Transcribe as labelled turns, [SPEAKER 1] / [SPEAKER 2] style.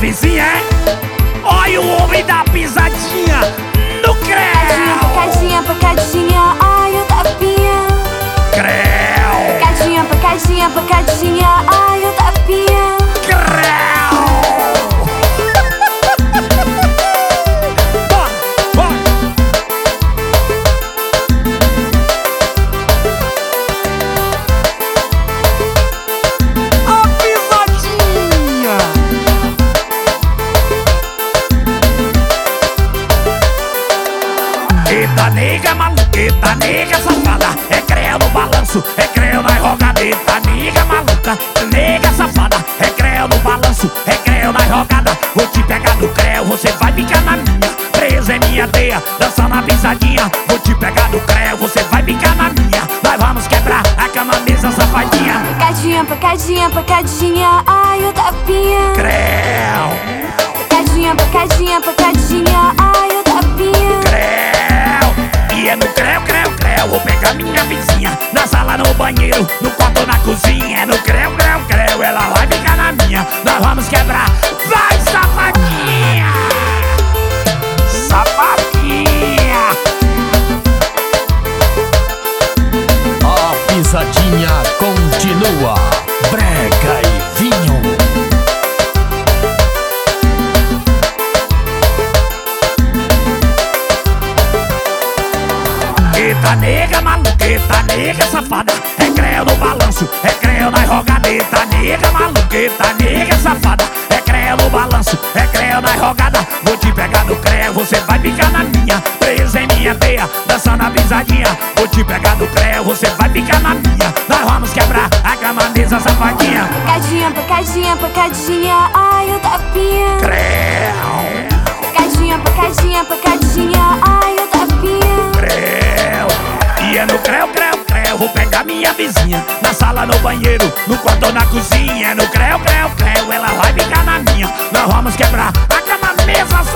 [SPEAKER 1] vizinha, é? Olha o homem da pisadinha no creu.
[SPEAKER 2] Pacadinha, pacadinha, ai o tapinha.
[SPEAKER 1] Creu.
[SPEAKER 2] Pacadinha, pacadinha, pacadinha, ai o tapinha.
[SPEAKER 1] Creu. Bora, bora. A pisadinha. Eita nega maluca, eita nega safada, é creu no balanço, é creu na rogada. Eita nega maluca, nega safada, é creu no balanço, é creu na rogada. Vou te pegar no creu, você vai ficar na minha, presa em minha teia, dançando a pisadinha. Vou te pegar no creu, você vai ficar na minha, nós vamos quebrar a cama, mesa, safadinha.
[SPEAKER 2] Pacadinha, pacadinha, pacadinha, ai o tapinha.
[SPEAKER 1] Creu.
[SPEAKER 2] Pacadinha, pacadinha, pacadinha, ai o tapinha.
[SPEAKER 1] Creu. E é no creu, creu, creu. Vou pegar minha vizinha na sala, no banheiro, no quarto, na cozinha. É no creu, creu, creu. Ela vai ficar na minha, nós vamos quebrar. Vai, safadinha. Safadinha.
[SPEAKER 3] A pisadinha continua. Brega e vinho.
[SPEAKER 1] Eita nega maluca, eita nega safada, é creu no balanço, é creu na rogada. Eita nega maluca, eita nega safada, é creu no balanço, é creu na rogada. Vou te pegar no creu, você vai ficar na minha, presa em minha teia, dançando a pisadinha. Vou te pegar no creu, você vai ficar na minha, nós vamos quebrar a cama, mesa, safadinha.
[SPEAKER 2] Pacadinha, pacadinha, pacadinha, ai o tapinha.
[SPEAKER 1] Creu.
[SPEAKER 2] Pacadinha, pacadinha, pacadinha, ai o tapinha.
[SPEAKER 1] Creu. E é no creu, creu, creu. Vou pegar minha vizinha na sala, no banheiro, no quarto, na cozinha. É no creu, creu, creu. Ela vai ficar na minha, nós vamos quebrar a cama, mesa,